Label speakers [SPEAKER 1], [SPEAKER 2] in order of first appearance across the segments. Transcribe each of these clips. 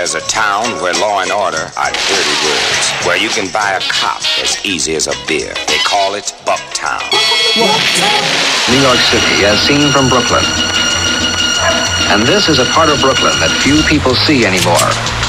[SPEAKER 1] There's a town where law and order are dirty words, where you can buy a cop as easy as a beer. They call it Bucktown.
[SPEAKER 2] New York City, as seen from Brooklyn. And this is a part of Brooklyn that few people see anymore.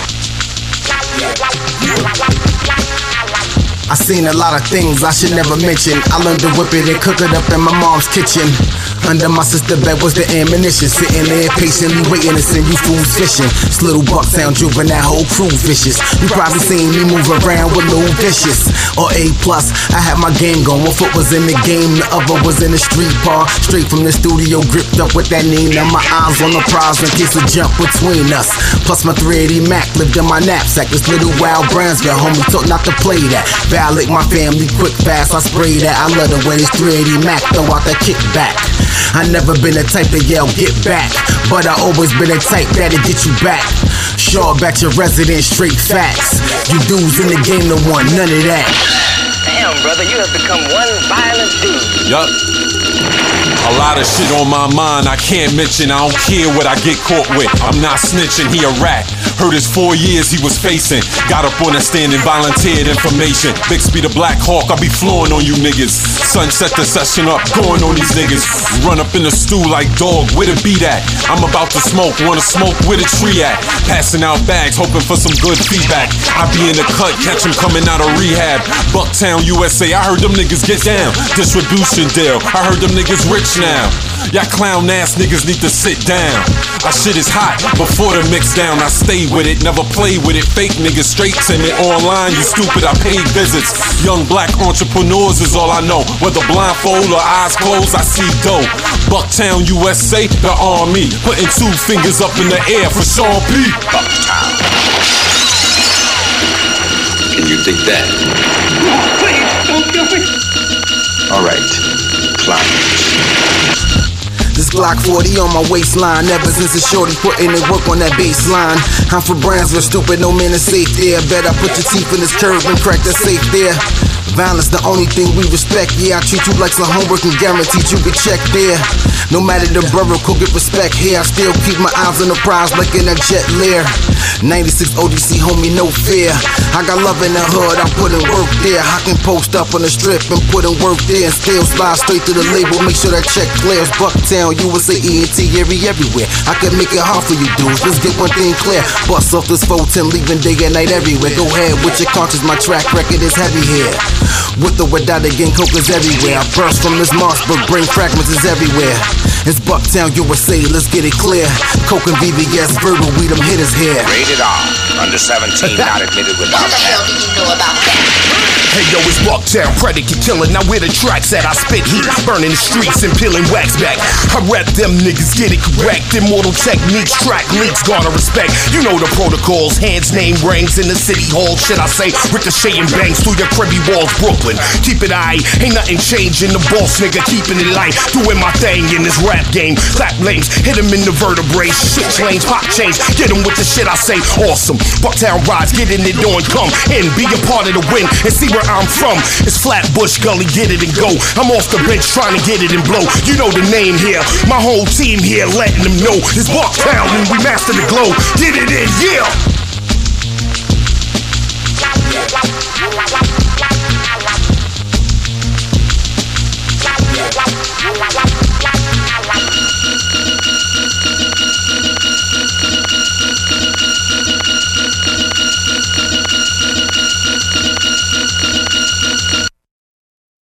[SPEAKER 3] I seen a lot of things I should never mention. I learned to whip it and cook it up in my mom's kitchen. Under my sister bed was the ammunition, sitting there patiently waiting to send you fools fishing. This little Bucktown juvenile, whole crew vicious. You probably seen me move around with Lil Vicious or A+. I had my game going, one foot was in the game, the other was in the street bar. Straight from the studio, gripped up with that Nina. My eyes on the prize in case a jump between us. Plus my 380 Mac lived in my knapsack. This little wild Brownsville homie told not to play that. Violate my family quick fast, I spray that. I love it when it's 380 Mac, throw out that kickback. I never been the type to yell get back, but I always been the type that'll get you back. Sure about your residence, straight facts. You dudes in the game don't want none of that.
[SPEAKER 4] Damn, brother, you have become one violent dude.
[SPEAKER 5] Yup. A lot of shit on my mind I can't mention. I don't care what I get caught with. I'm not snitching, he a rat. Heard his 4 years he was facing. Got up on the stand and volunteered information. Bixby the Black Hawk, I be flowing on you niggas. Sunset the session up, going on these niggas. Run up in the stew like dog, where the beat at? I'm about to smoke, wanna smoke, where the tree at? Passing out bags, hoping for some good feedback. I be in the cut, catch him coming out of rehab. Bucktown, USA, I heard them niggas get down. Distribution deal, I heard them niggas rich now. Y'all clown ass niggas need to sit down. Our shit is hot, before the mix down I stay with it, never play with it. Fake niggas straight timid, online you stupid, I paid visits. Young black entrepreneurs is all I know. Whether blindfold or eyes closed, I see dough. Bucktown, USA, the army. Putting 2 fingers up in the air for Sean P.
[SPEAKER 1] Bucktown.
[SPEAKER 6] Can you dig that?
[SPEAKER 4] Please, don't kill me.
[SPEAKER 6] Alright, climb.
[SPEAKER 3] This Glock 40 on my waistline. Ever since a shorty putting in work on that baseline. I'm from Brownsville, stupid, no man is safe there. Bet I put your teeth in this curve and crack that safe there. Violence the only thing we respect. Yeah, I treat you like some homework and guaranteed you get checked there. No matter the borough, could get respect here. I still keep my eyes on the prize like in a jet Lear. 96 ODC, homie, no fear. I got love in the hood, I put in work there. I can post up on the strip and put in work there. And still slide straight to the label, make sure that check clears. Bucktown, USA, ENT, everywhere. I can make it hard for you dudes, let's get one thing clear. Bust off this 410, leaving day and night everywhere. Go ahead with your conscience, my track record is heavy here. With or without it, gang coke is everywhere. I burst from this Mossberg, brain fragments is everywhere. It's Bucktown, USA, let's get it clear. Coke and VVS, verbal, we them hitters here.
[SPEAKER 1] Rated R. Under 17, not admitted without
[SPEAKER 7] What the hell do you know about that?
[SPEAKER 8] Hey yo, it's Bucktown, predicate killing. Now where the tracks at? I spit heat, burning the streets and peeling wax back. I rap them niggas, get it correct. Immortal techniques, track leaks, garner respect. You know the protocols, hands, name, rings in the city hall. Shit I say, ricocheting bangs through your cribby walls, Brooklyn. Keep it aight, ain't nothing changing. The boss nigga keeping it light, doing my thing in this rap game. Clap lanes, hit him in the vertebrae. Switch lanes, pop chains, get him with the shit I say. Awesome, Bucktown rides, get in it on, come in, be a part of the win and see where I'm from. It's Flatbush Gully, get it and go. I'm off the bench trying to get it and blow. You know the name here, my whole team here letting them know. It's Bucktown and we master the glow. Get it in, yeah.